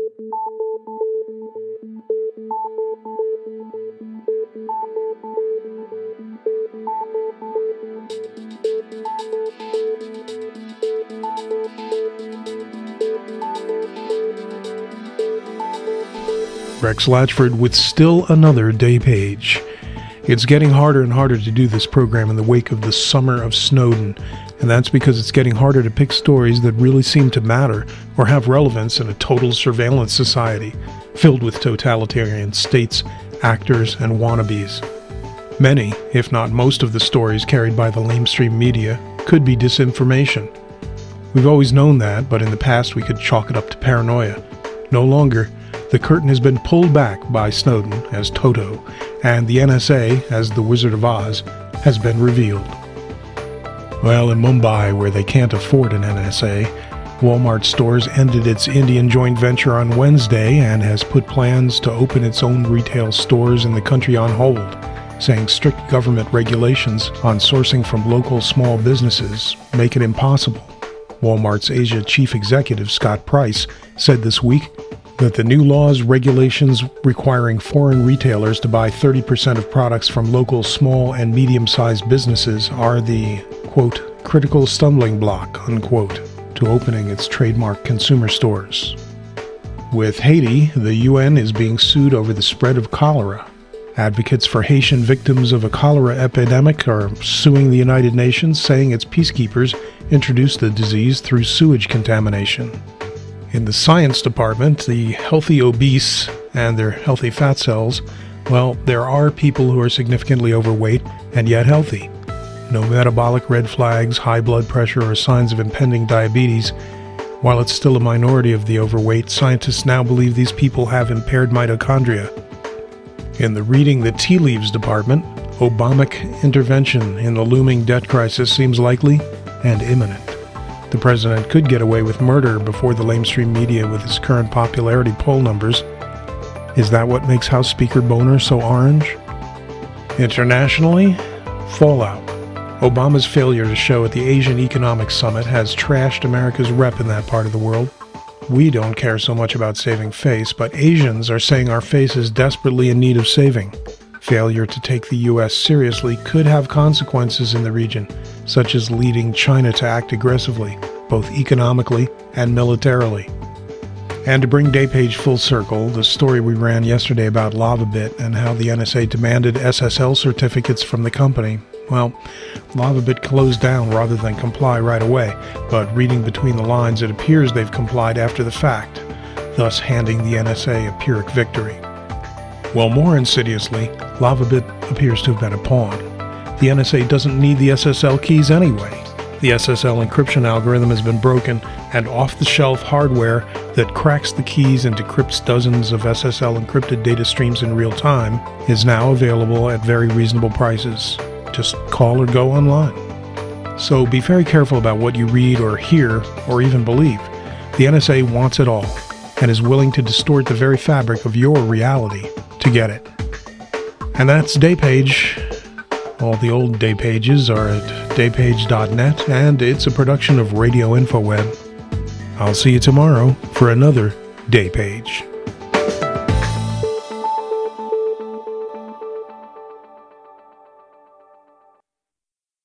Rex Latchford with still another day page. It's getting harder and harder to do this program in the wake of the summer of Snowden, and that's because it's getting harder to pick stories that really seem to matter or have relevance in a total surveillance society filled with totalitarian states, actors, and wannabes. Many, if not most of the stories carried by the lamestream media could be disinformation. We've always known that, but in the past we could chalk it up to paranoia. No longer. The curtain has been pulled back by Snowden as Toto, and the NSA as the Wizard of Oz has been revealed. Well, in Mumbai, where they can't afford an NSA, Walmart Stores ended its Indian joint venture on Wednesday and has put plans to open its own retail stores in the country on hold, saying strict government regulations on sourcing from local small businesses make it impossible. Walmart's Asia chief executive Scott Price said this week that the new laws, regulations requiring foreign retailers to buy 30% of products from local small and medium-sized businesses are the, quote, critical stumbling block, unquote, to opening its trademark consumer stores. With Haiti, the UN is being sued over the spread of cholera. Advocates for Haitian victims of a cholera epidemic are suing the United Nations, saying its peacekeepers introduced the disease through sewage contamination. In the science department, the healthy obese and their healthy fat cells, well, there are people who are significantly overweight and yet healthy. No metabolic red flags, high blood pressure, or signs of impending diabetes. While it's still a minority of the overweight, scientists now believe these people have impaired mitochondria. In the reading the tea leaves department, Obamic intervention in the looming debt crisis seems likely and imminent. The president could get away with murder before the lamestream media with his current popularity poll numbers. Is that what makes House Speaker Boehner so orange? Internationally, fallout. Obama's failure to show at the Asian Economic Summit has trashed America's rep in that part of the world. We don't care so much about saving face, but Asians are saying our face is desperately in need of saving. Failure to take the U.S. seriously could have consequences in the region, such as leading China to act aggressively, both economically and militarily. And to bring Daypage full circle, the story we ran yesterday about LavaBit and how the NSA demanded SSL certificates from the company, well, LavaBit closed down rather than comply right away, but reading between the lines, it appears they've complied after the fact, thus handing the NSA a Pyrrhic victory. Well, more insidiously, LavaBit appears to have been a pawn. The NSA doesn't need the SSL keys anyway. The SSL encryption algorithm has been broken, and off-the-shelf hardware that cracks the keys and decrypts dozens of SSL encrypted data streams in real time is now available at very reasonable prices. Just call or go online. So be very careful about what you read or hear or even believe. The NSA wants it all and is willing to distort the very fabric of your reality to get it. And that's Daypage. All the old day pages are at daypage.net, and it's a production of Radio InfoWeb. I'll see you tomorrow for another Day Page.